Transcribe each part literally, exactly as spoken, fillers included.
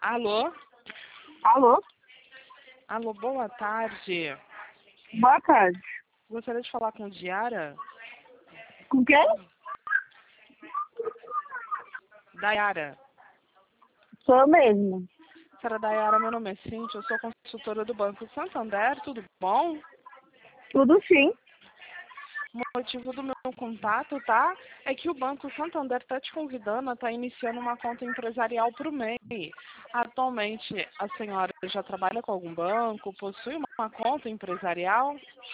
Alô? Alô? Alô, boa tarde. Boa tarde. Gostaria de falar com Diara? Com quem? Dayara. Sou eu mesmo. Senhora Dayara, meu nome é Cíntia, eu sou consultora do Banco Santander, tudo bom? Tudo sim. O motivo do meu contato, tá? É que o Banco Santander está te convidando a estar iniciando uma conta empresarial para o M E I. Atualmente, a senhora já trabalha com algum banco? Possui uma conta empresarial?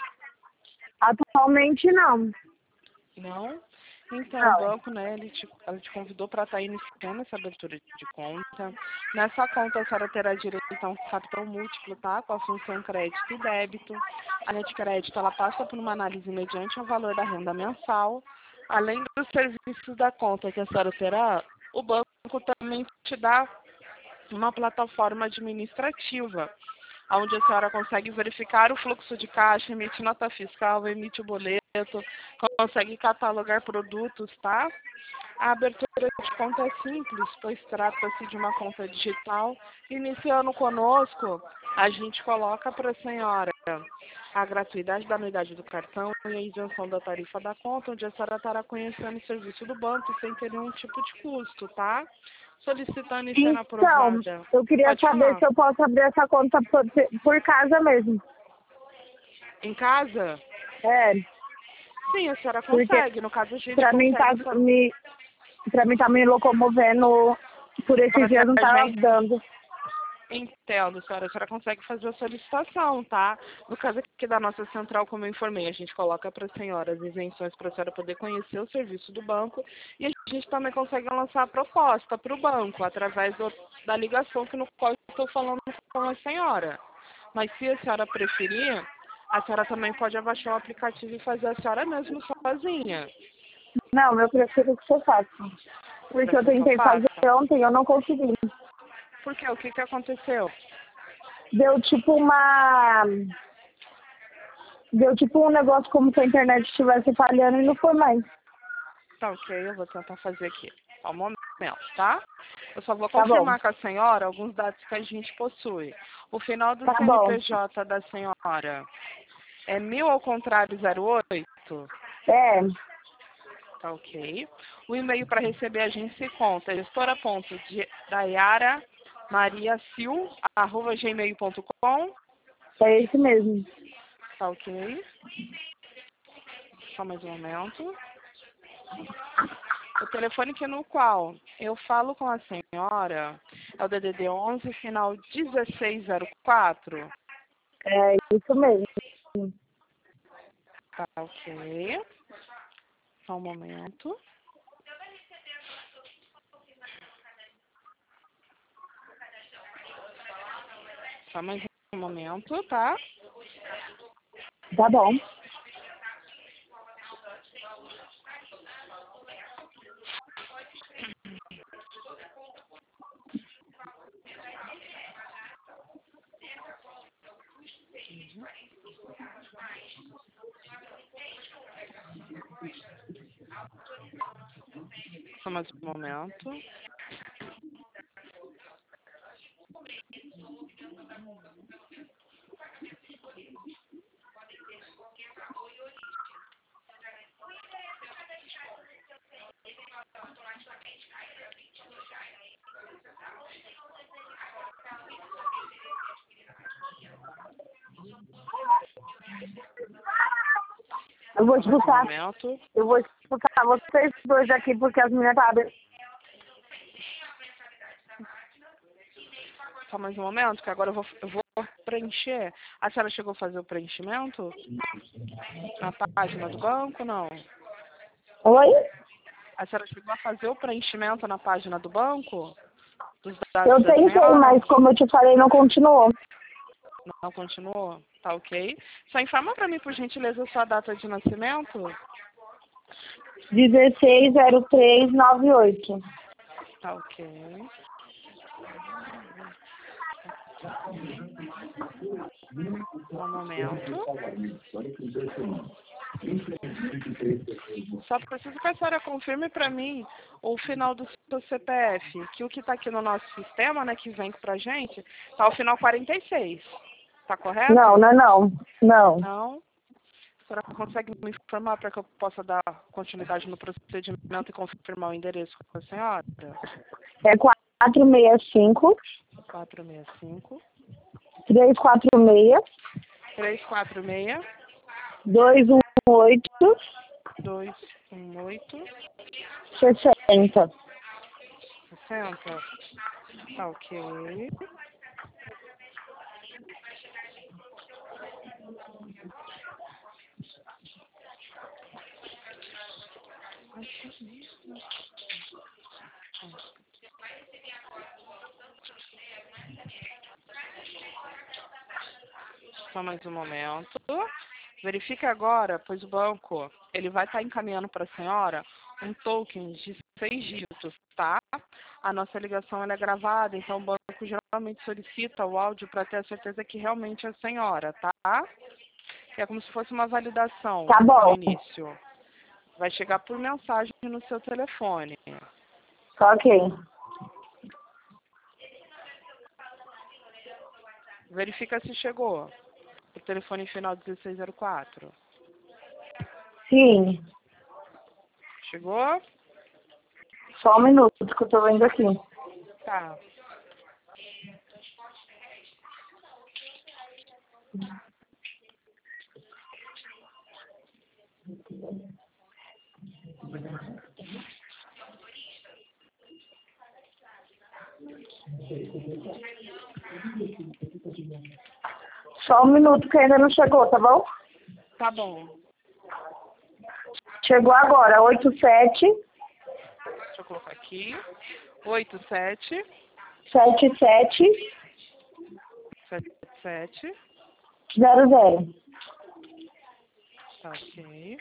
Atualmente não. Não? Então, o Não. banco, né, ele te, ele te convidou para estar iniciando essa abertura de conta. Nessa conta, a senhora terá direito a um cartão múltiplo, tá? Com a função crédito e débito. A linha de crédito, ela passa por uma análise mediante o valor da renda mensal. Além dos serviços da conta que a senhora terá, o banco também te dá uma plataforma administrativa, onde a senhora consegue verificar o fluxo de caixa, emite nota fiscal, emite o boleto, consegue catalogar produtos, tá? A abertura de conta é simples, pois trata-se de uma conta digital. Iniciando conosco, a gente coloca para a senhora a gratuidade da anuidade do cartão e a isenção da tarifa da conta, onde a senhora estará conhecendo o serviço do banco sem ter nenhum tipo de custo, tá? Solicitando e sendo Então, aprovada. eu queria Pode saber falar. se eu posso abrir essa conta por, por casa mesmo. Em casa? É, Sim, a senhora porque consegue. No caso, a gente pra mim tá consegue só me, pra mim tá me locomovendo por esses para dias não tá trás. dando. Entendo, senhora. A senhora consegue fazer a solicitação, tá? No caso aqui da nossa central, como eu informei, a gente coloca para a senhora as isenções para a senhora poder conhecer o serviço do banco e a gente também consegue lançar a proposta para o banco através do, da ligação que no qual eu estou falando com a senhora. Mas se a senhora preferir, a senhora também pode abaixar o aplicativo e fazer a senhora mesmo sozinha. Não, eu prefiro que você faça. Porque eu Prefiro que eu tentei fazer faça. ontem e eu não consegui. Por quê? O que, que aconteceu? Deu tipo uma... Deu tipo um negócio como se a internet estivesse falhando e não foi mais. Tá ok, eu vou tentar fazer aqui. Só um momento, tá? Eu só vou Tá bom. confirmar com a senhora alguns dados que a gente possui. O final do Tá bom. C N P J da senhora é mil ao contrário zero oito? É, Tá ok. O e-mail para receber a gente se conta é gestora.dayara mariasil arroba gmail ponto com. é esse mesmo. Tá ok. Só mais um momento. O telefone que no qual eu falo com a senhora é o D D D onze, final dezesseis zero quatro. É isso mesmo. Tá ok. Só um momento. Só mais um momento, tá? Tá bom. Só mais um momento. Eu vou Só mais um expulsar. momento. Eu vou expulsar vocês dois aqui porque as meninas sabem. Só mais um momento, que agora eu vou, eu vou preencher. A senhora chegou a fazer o preenchimento? Na página do banco, não? Oi? A senhora chegou a fazer o preenchimento na página do banco? Dos dados Eu da tentei, senhora? mas como eu te falei, não continuou. Não continuou? Tá ok. Só informa para mim, por gentileza, a sua data de nascimento? dezesseis zero três noventa e oito. Tá ok. Só um momento. Só preciso que a senhora confirme para mim o final do seu C P F, que o que está aqui no nosso sistema, né, que vem pra gente, tá o final quarenta e seis. Tá correto? Não, não, é não. Não. Não. A senhora consegue me informar para que eu possa dar continuidade no procedimento e confirmar o endereço com a senhora? É quatro seis cinco, quatro seis cinco, três quatro seis, três quatro seis, dois um oito, dois um oito, sessenta. sessenta. Tá ok. Só mais um momento. Verifique agora, pois o banco ele vai estar encaminhando para a senhora um token de seis dígitos, tá? A nossa ligação ela é gravada, então o banco geralmente solicita o áudio para ter a certeza que realmente é a senhora, tá? É como se fosse uma validação Tá bom. no início. Vai chegar por mensagem no seu telefone. Ok. Verifica se chegou. O telefone final dezesseis zero quatro. Sim. Chegou? Só um minuto que eu tô vendo aqui. Tá. Só um minuto que ainda não chegou, tá bom? Tá bom. Chegou agora, oito sete, Deixa eu colocar aqui. oito sete sete sete, sete sete. zero zero. Tá ok.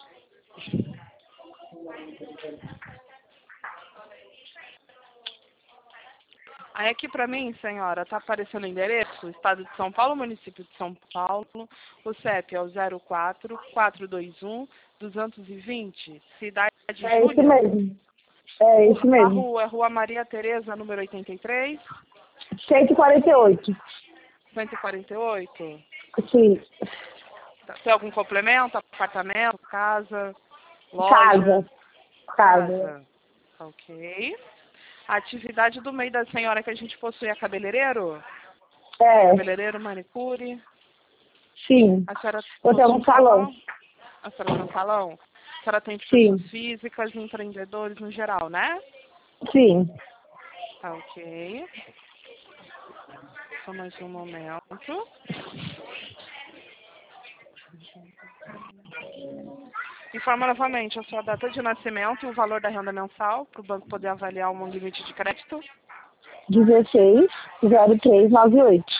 Aí aqui pra mim, senhora, tá aparecendo o endereço, Estado de São Paulo, município de São Paulo. O C E P é o zero quatro quatro dois um duzentos e vinte, cidade de É isso Júlia. mesmo. É isso A mesmo. rua é Rua Maria Tereza, número oitenta e três, cento e quarenta e oito. cento e quarenta e oito. Sim. Tem algum complemento? Apartamento, casa, loja? Casa. Casa. Casa. Ok. A atividade do meio da senhora que a gente possui é cabeleireiro? É. Cabeleireiro, manicure? Sim. A senhora Eu possui tenho um salão. A senhora tem um salão? A senhora tem Sim. pessoas físicas e empreendedores no geral, né? Sim. Tá ok. Só mais um momento. Informa novamente a sua data de nascimento e o valor da renda mensal para o banco poder avaliar um limite de crédito. dezesseis, zero três nove oito.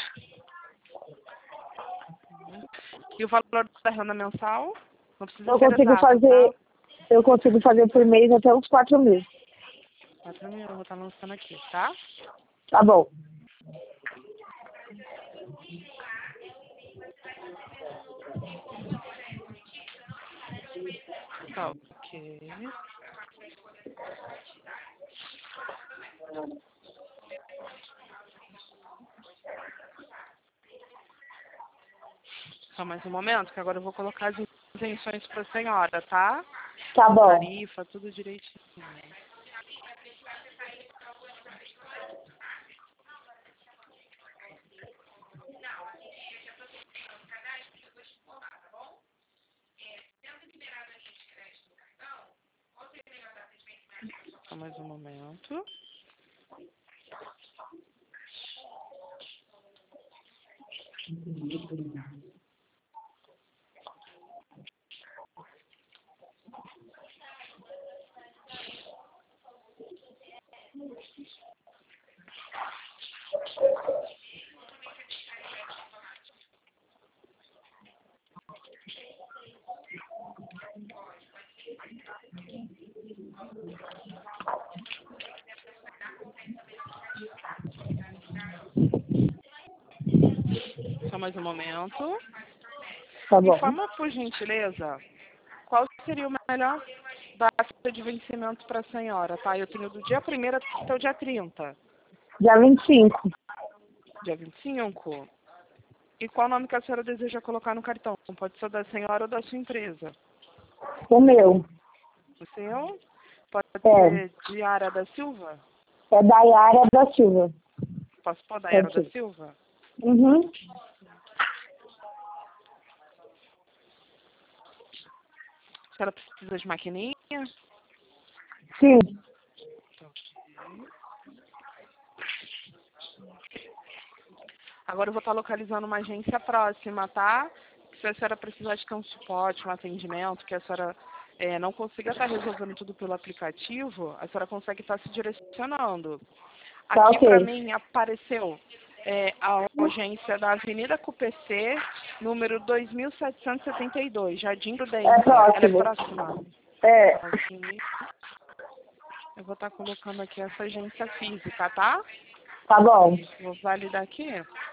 E o valor da renda mensal? Não precisa Eu ser consigo exato, tá? fazer, eu consigo fazer por mês até uns quatro mil. quatro mil, eu vou estar lançando aqui, tá? Tá bom. Tá ok. Só mais um momento, que agora eu vou colocar as isenções para a senhora, tá? Tá bom. Tarifa, tudo direitinho. Só mais um momento. Só mais um momento. Tá bom. Informa, por gentileza, seria o melhor? Data de vencimento para a senhora, tá? Eu tenho do dia primeiro até o dia trinta. Dia vinte e cinco. Dia vinte e cinco. E qual nome que a senhora deseja colocar no cartão? Pode ser da senhora ou da sua empresa. O meu. O seu? Pode É. ser Diara da Silva? É Daiara da Silva. Posso pôr Daiara Pode da ser. Silva? Uhum. A senhora precisa de maquininha? Sim. Agora eu vou estar localizando uma agência próxima, tá? Se a senhora precisar de ter um suporte, um atendimento, que a senhora é, não consiga estar resolvendo tudo pelo aplicativo, a senhora consegue estar se direcionando. Tá Aqui ok. para mim apareceu é, a agência da Avenida C U P C, número dois mil setecentos e setenta e dois, Jardim Prudência. É Ela é próximo. próxima. É. Ok. Eu vou estar colocando aqui essa agência física, tá? Tá bom. Vou validar aqui.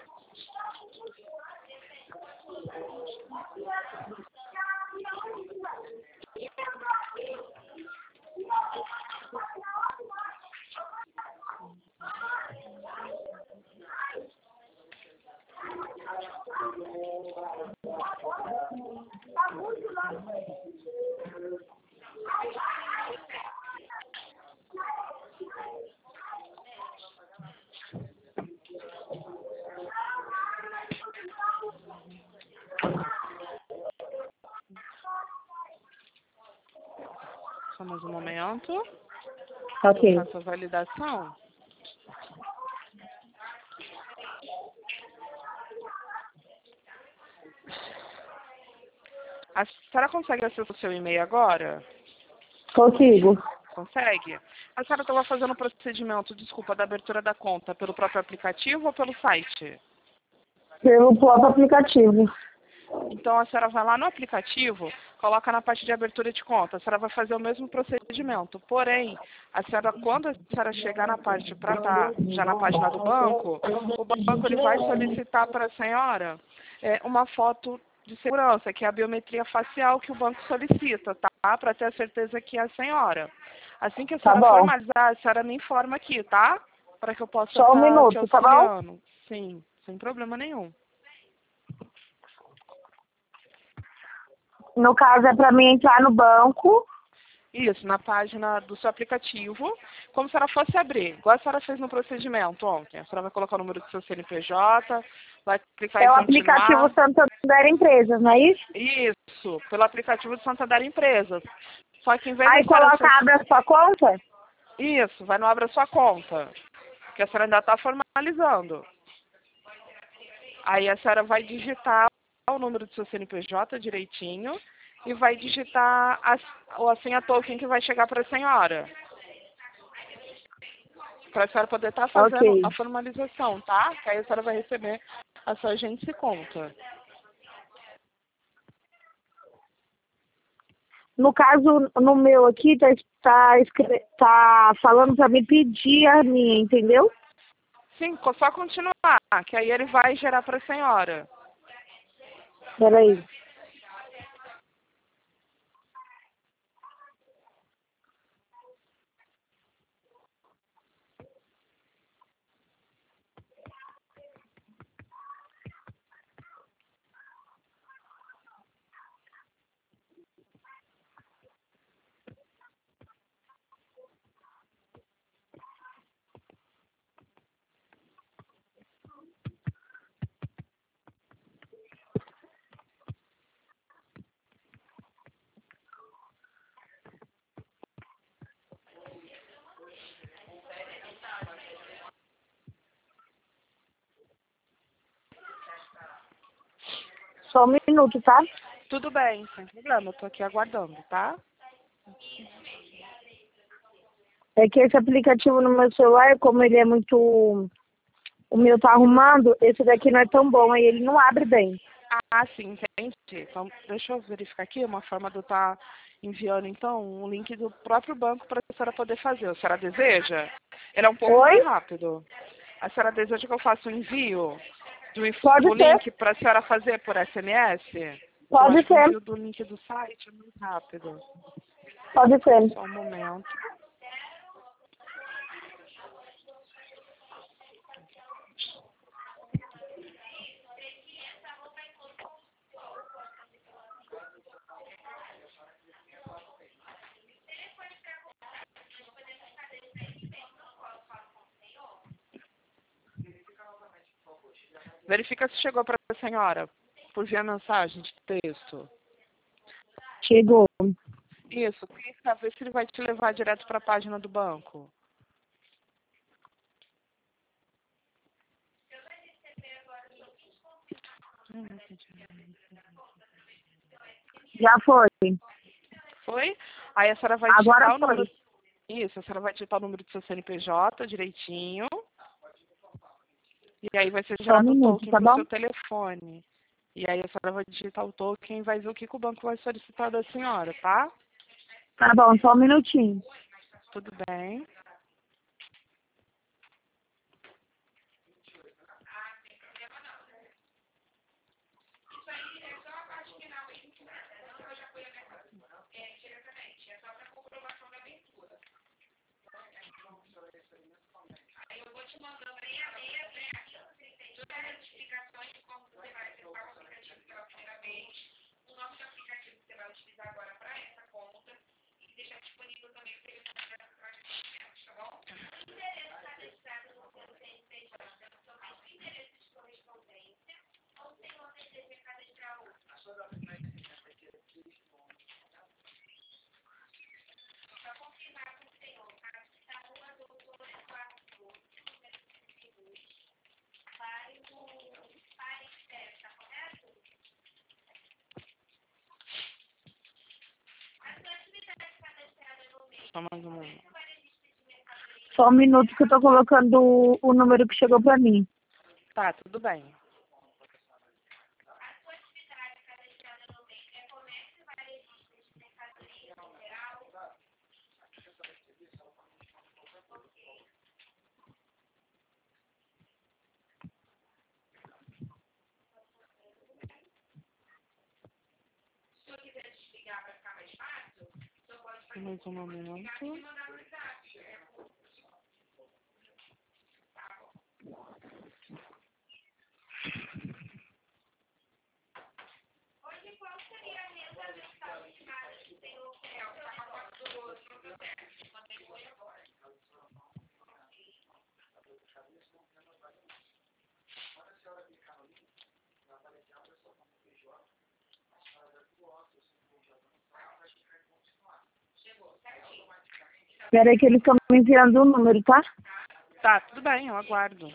Só mais um momento. Ok. Eu faço a validação. A senhora consegue acessar o seu e-mail agora? Consigo. Consegue? A senhora estava fazendo o procedimento, desculpa, da abertura da conta pelo próprio aplicativo ou pelo site? Pelo próprio aplicativo. Então a senhora vai lá no aplicativo, coloca na parte de abertura de conta, a senhora vai fazer o mesmo procedimento. Porém, a senhora, quando a senhora chegar na parte para estar já na página do banco, o banco ele vai solicitar para a senhora é, uma foto de segurança, que é a biometria facial que o banco solicita, tá? Para ter a certeza que é a senhora. Assim que a Tá senhora bom. formalizar, a senhora me informa aqui, tá? Para que eu possa Só um estar te minuto, tá bom? auxiliando. Sim, sem problema nenhum. No caso, é pra mim entrar no banco. Isso, na página do seu aplicativo, como se ela fosse abrir, igual a senhora fez no procedimento ontem. A senhora vai colocar o número do seu C N P J, vai clicar É em o aplicativo continuar. Santander Empresas, não é isso? Isso, pelo aplicativo do Santander Empresas. Só que em vez da Aí senhora... coloca, abre a sua conta? Isso, vai no Abra Sua Conta, que a senhora ainda está formalizando. Aí a senhora vai digitar o número do seu C N P J direitinho e vai digitar a, a senha token que vai chegar para a senhora. Para a senhora poder estar fazendo Ok. a formalização, tá? Que aí a senhora vai receber a sua agência e conta. No caso, no meu aqui, tá, tá, escre- tá falando pra me pedir a minha, entendeu? Sim, co- só continuar, que aí ele vai gerar para a senhora. Peraí. Só um minuto, tá? Tudo bem, sem problema, eu tô aqui aguardando, tá? É que esse aplicativo no meu celular, como ele é muito... O meu tá arrumando, esse daqui não é tão bom, aí ele não abre bem. Ah, sim, entendi. Então, deixa eu verificar aqui uma forma de eu estar enviando, então, um link do próprio banco para a senhora poder fazer. A senhora deseja? Ele é um pouco mais Oi? rápido. A senhora deseja que eu faça o envio do, inf- Pode do ser. link para a senhora fazer por S M S? Eu Pode acho que o ser, envio do link do site é muito rápido. pode ser. Só um momento. Verifica se chegou para a senhora por via mensagem de texto. Chegou. Isso, clica, vê se ele vai te levar direto para a página do banco. Já foi. Foi? Aí a senhora vai Agora digitar o foi. número. Isso, a senhora vai digitar o número do seu C N P J direitinho. E aí vai ser Só um gerado o minuto, token tá para o bom? seu telefone. E aí a senhora vai digitar o token e vai ver o que, que o banco vai solicitar da senhora, tá? Tá bom, só um minutinho. Tudo bem. Só mais um momento. Só um minuto que eu tô colocando o, o número que chegou pra mim. Tá, tudo bem. Mais um momento. Espera aí que eles estão me enviando o número, tá? Tá, tudo bem, eu aguardo.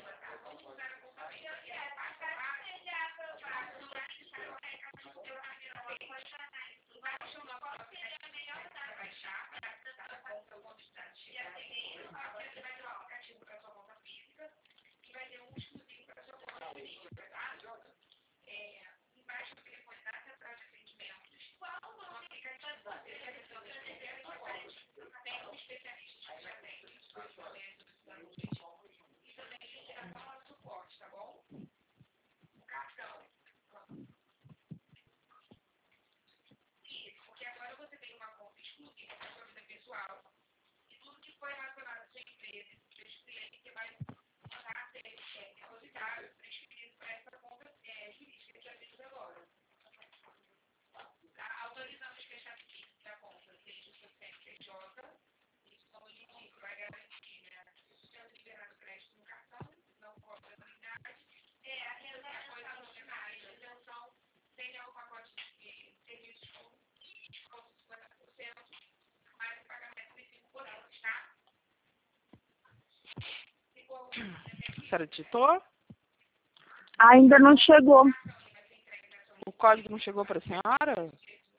A senhora digitou? Ainda não chegou. O código não chegou para a senhora?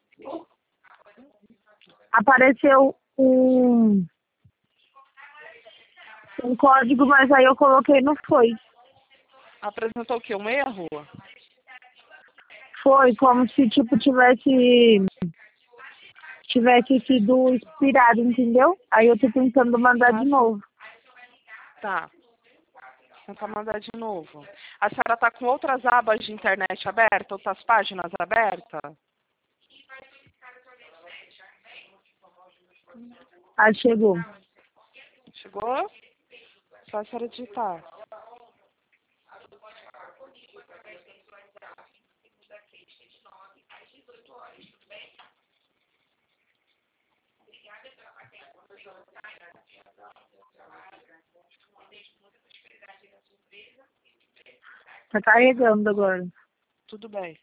Apareceu um, um código, mas aí eu coloquei não foi. Apresentou o quê? Um erro? Foi como se tipo tivesse tivesse sido expirado, entendeu? Aí eu tô tentando mandar Ah, de sim. novo. Tá. tentar mandar de novo. A senhora está com outras abas de internet abertas, outras páginas abertas? Ah, chegou. Chegou? Só a senhora digitar. Tá carregando agora. Tudo bem.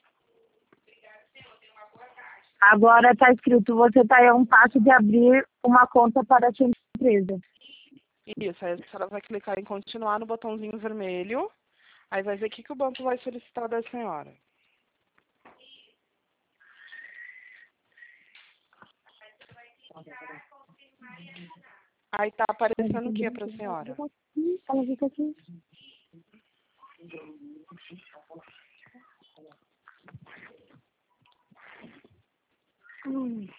Agora tá escrito, você tá a um passo de abrir uma conta para a sua empresa. Isso, aí a senhora vai clicar em continuar no botãozinho vermelho. Aí vai ver o que, que o banco vai solicitar da senhora. Aí tá aparecendo o que pra senhora? Ela fica aqui. Hum.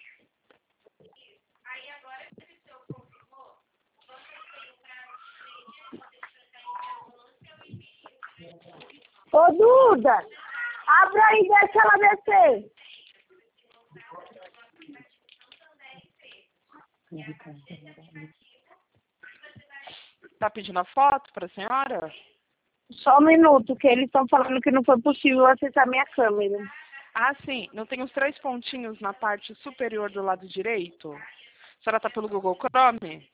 Ô, Duda, abre aí e deixa ela descer. Tá pedindo a foto pra senhora? Só um minuto, que eles estão falando que não foi possível acessar minha câmera. Ah, sim. Não tem os três pontinhos na parte superior do lado direito? A senhora tá pelo Google Chrome?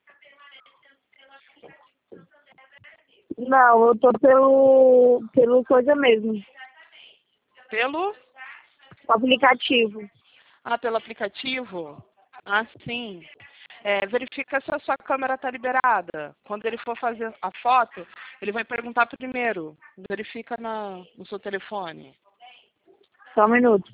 Não, eu tô pelo, pelo coisa mesmo, Pelo? o aplicativo. Ah, pelo aplicativo? Ah, sim. É, verifica se a sua câmera está liberada. Quando ele for fazer a foto, ele vai perguntar primeiro. Verifica na, no seu telefone. Só um minuto.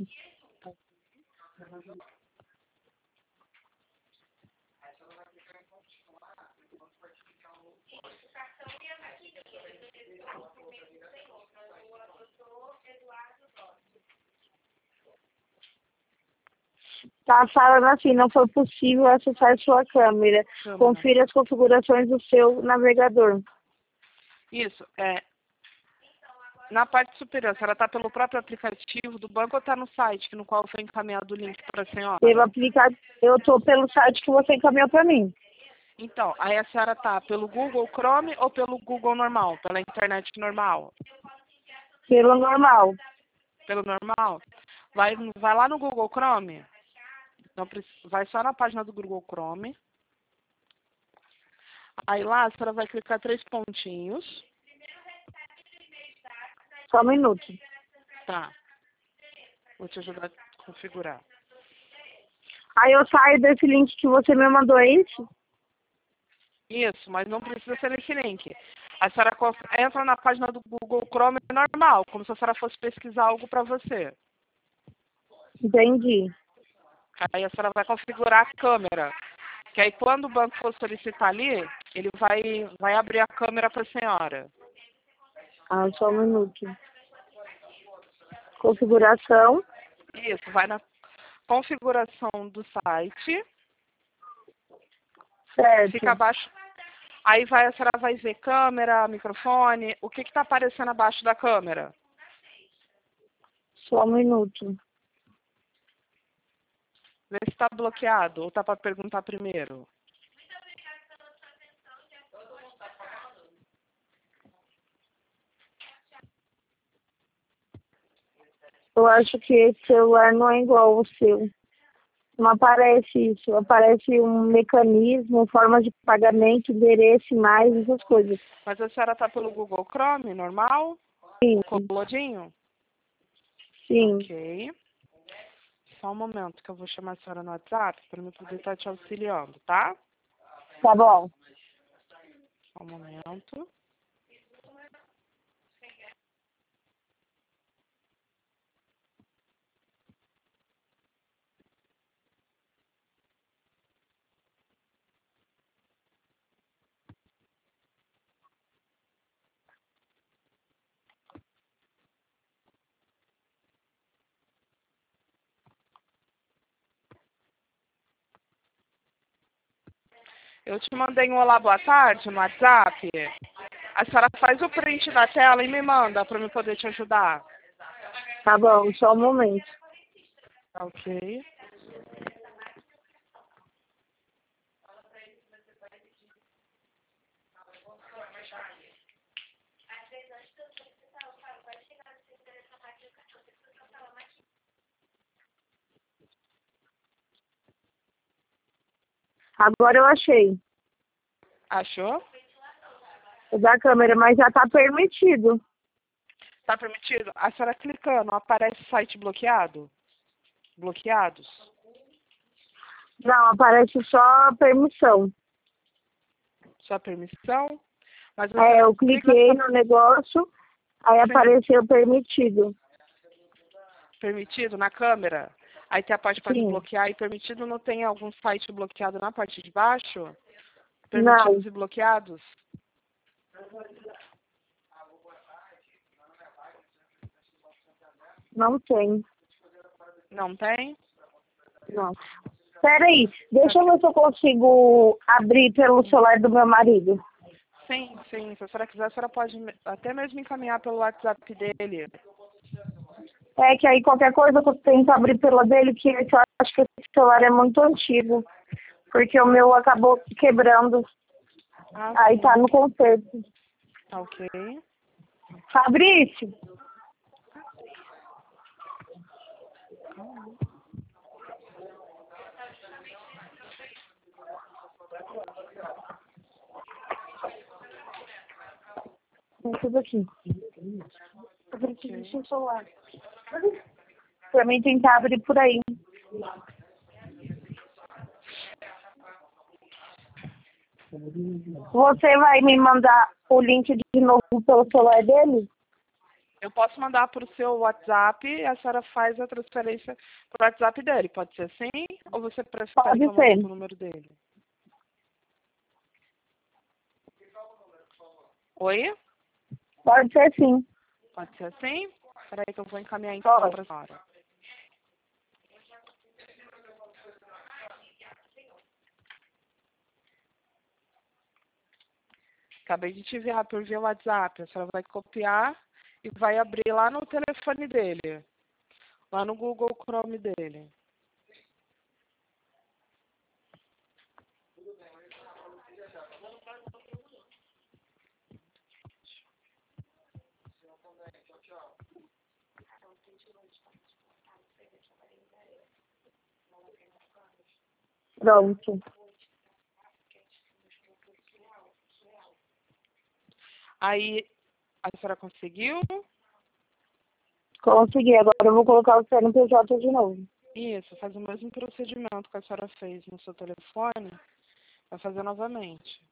Tá falando assim, não foi possível acessar sua câmera. Câmera. Confira as configurações do seu navegador. Isso. É, na parte superior, a senhora está pelo próprio aplicativo do banco ou está no site no qual foi encaminhado o link para a senhora? Pelo aplicativo, eu tô pelo site que você encaminhou para mim. Então, aí a senhora está pelo Google Chrome ou pelo Google normal, pela internet normal? Pelo normal. Pelo normal? Vai, vai lá no Google Chrome. Não, precisa- vai só na página do Google Chrome. Aí lá a senhora vai clicar três pontinhos. Só um minuto. Tá. Vou te ajudar a configurar. Aí eu saio desse link que você me mandou, é isso? Isso, mas não precisa ser nesse link. A senhora co- entra na página do Google Chrome normal, como se a senhora fosse pesquisar algo para você. Entendi. Aí a senhora vai configurar a câmera. Que aí quando o banco for solicitar ali, ele vai, vai abrir a câmera para a senhora. Ah, só um minuto. Configuração. Isso, vai na configuração do site. Certo. Fica abaixo. Aí vai, a senhora vai ver câmera, microfone. O que está aparecendo abaixo da câmera? Só um minuto. Vê se está bloqueado ou está para perguntar primeiro. Eu acho que esse celular não é igual ao seu. Não aparece isso. Aparece um mecanismo, forma de pagamento, endereço, mais essas coisas. Mas a senhora está pelo Google Chrome, normal? Sim, Colodinho? sim. Ok. Só um momento que eu vou chamar a senhora no WhatsApp para eu poder estar te auxiliando, tá? Tá bom. Só um momento. Eu te mandei um olá, boa tarde no WhatsApp. A senhora faz o print da tela e me manda para eu poder te ajudar. Tá bom, só um momento. Ok. Agora eu achei. Achou? O da câmera, mas já tá permitido. Tá permitido? A senhora clicando, aparece site bloqueado? Bloqueados? Não, aparece só permissão. Sua permissão? Mas a É, senhora eu clica cliquei no negócio, aí sim, apareceu permitido. permitido na câmera. Aí tem a parte para Sim. desbloquear e permitido, não tem algum site bloqueado na parte de baixo? Não, Permitidos e bloqueados? não tem. Não tem? Não. Peraí, deixa eu ver se eu consigo abrir pelo celular do meu marido. Sim, sim. Se a senhora quiser, a senhora pode me- até mesmo encaminhar pelo WhatsApp dele. É que aí qualquer coisa eu tento abrir pela dele, que eu acho que esse celular é muito antigo. Porque o meu acabou quebrando. Ah, Aí sim. tá no conserto. Tá ok. Fabrício, tem tudo aqui. Fabrício, deixa o celular. Pra mim tentar abrir por aí. Você vai me mandar o link de novo pelo celular dele? Eu posso mandar para o seu WhatsApp e a senhora faz a transferência para o WhatsApp dele. Pode ser assim? Ou você prefere que Pode eu mande para ser. o número dele? Oi? Pode ser sim. Pode ser assim? Espera que eu vou encaminhar então Pode. para a senhora. Acabei de te enviar por via WhatsApp. A senhora vai copiar e vai abrir lá no telefone dele. Lá no Google Chrome dele. Pronto. Aí, a senhora conseguiu? Consegui. Agora eu vou colocar o C N P J de novo. Isso, faz o mesmo procedimento que a senhora fez no seu telefone. Vai fazer novamente.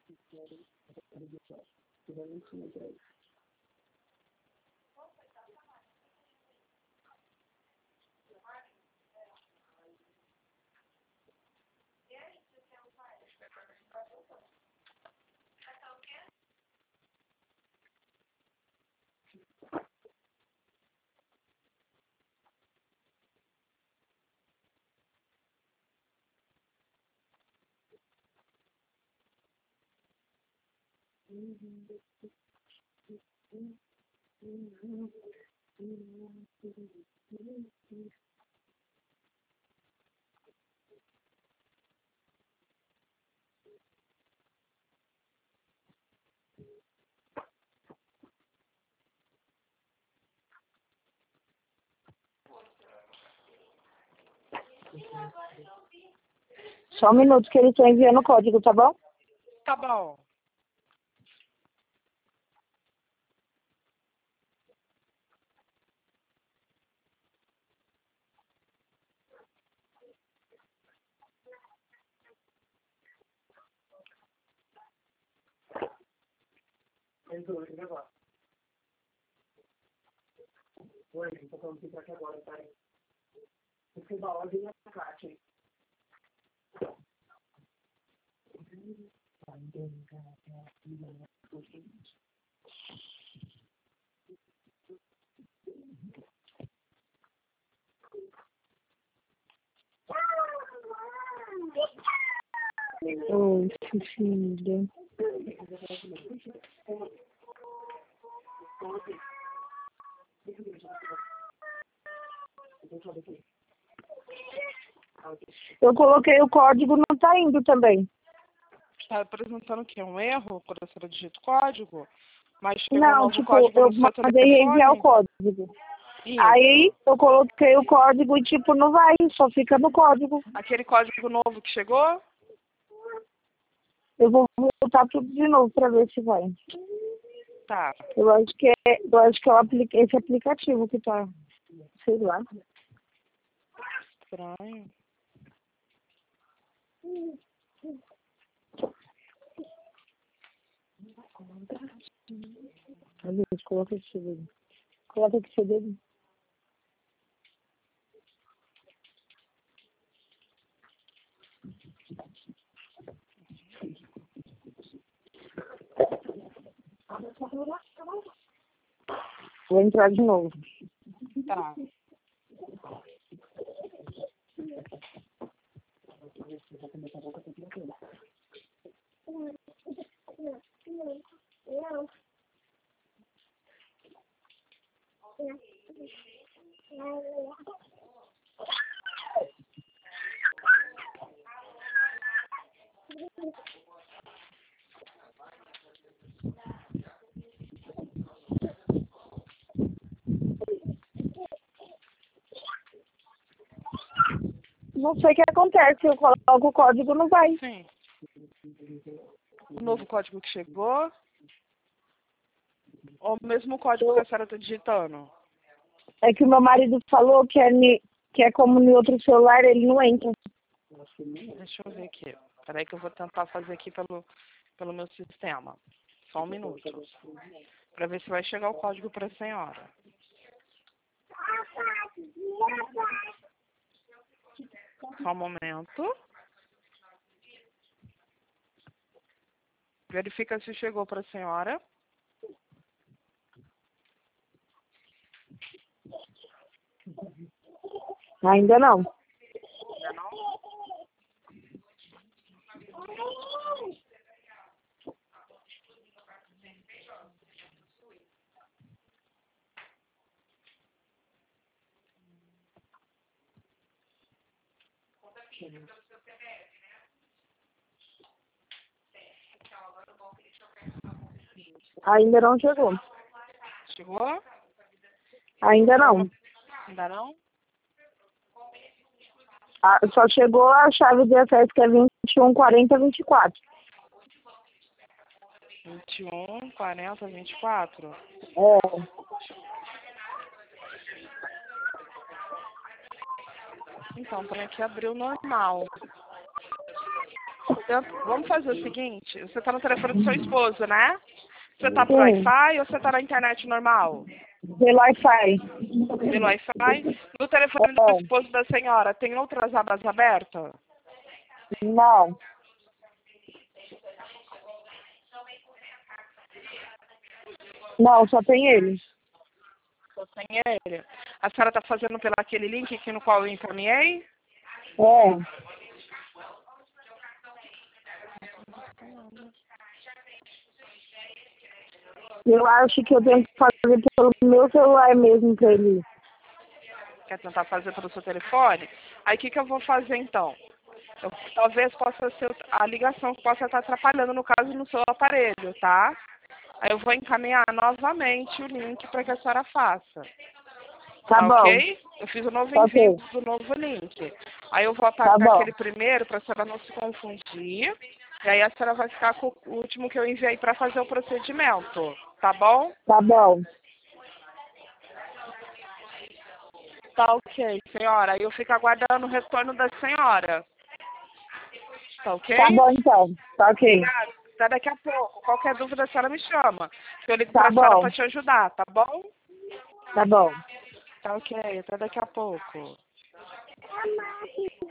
Só um minuto que eles estão enviando o código, tá bom? Tá bom. Oi, filha. Eu coloquei o código, não tá indo também. Está apresentando o quê? Um erro quando a senhora digita o código? Mas chegou um Não, novo tipo, código eu no seu mandei reenviar o telefone? código. Aí Isso. eu coloquei o código e tipo, não vai, só fica no código. Aquele código novo que chegou? Eu vou voltar tudo de novo pra ver se vai. Tá. Eu acho que é, eu acho que é o apli- esse aplicativo que tá, sei lá. Estranho. Às vezes, coloca aqui seu dedo. Coloca aqui seu dedo. Vou entrar de novo. Tá. Não sei o que acontece, eu coloco o código, não vai. Sim. O novo código que chegou? Ou o mesmo código que a senhora está digitando? É que o meu marido falou que é, ni- que é como no outro celular, ele não entra. Deixa eu ver aqui. Peraí que eu vou tentar fazer aqui pelo, pelo meu sistema. Só um minuto. Para ver se vai chegar o código para a senhora. Só um momento. Verifica se chegou para a senhora. Ainda não. Ainda não? Ainda não chegou. Chegou? Ainda Só uma- não. Ainda não? Ah, só chegou a chave de acesso que é vinte e um, quarenta, vinte e quatro. vinte e um, quarenta, vinte e quatro. É. Então, para que abriu normal. Então, vamos fazer o seguinte. Você está no telefone do seu esposo, né? Você está por Sim. Wi-Fi ou você está na internet normal? Pelo Wi-Fi. Pelo Wi-Fi? No telefone do É. esposo da senhora, tem outras abas abertas? Não. Não, só tem ele. Só tem ele. A senhora está fazendo pelo aquele link aqui no qual eu encaminhei? É. Eu acho que eu tenho que fazer pelo meu celular mesmo pra ele. Quer tentar fazer pelo seu telefone? Aí o que, que eu vou fazer então? Eu, talvez possa ser a ligação que possa estar atrapalhando, no caso, no seu aparelho, tá? Aí eu vou encaminhar novamente o link para que a senhora faça. Tá Tá bom. ok? Eu fiz o novo Tá envio ok. do novo link. Aí eu vou Tá apagar bom. aquele primeiro para a senhora não se confundir. E aí a senhora vai ficar com o último que eu enviei para fazer o procedimento. Tá bom? Tá bom. Tá ok, senhora. Aí eu fico aguardando o retorno da senhora. Tá ok? Tá bom então. Tá ok. Obrigada. Até daqui a pouco. Qualquer dúvida a senhora me chama. Eu ligo Tá para a senhora bom. para te ajudar, tá bom? Tá bom. Tá ok. Até daqui a pouco.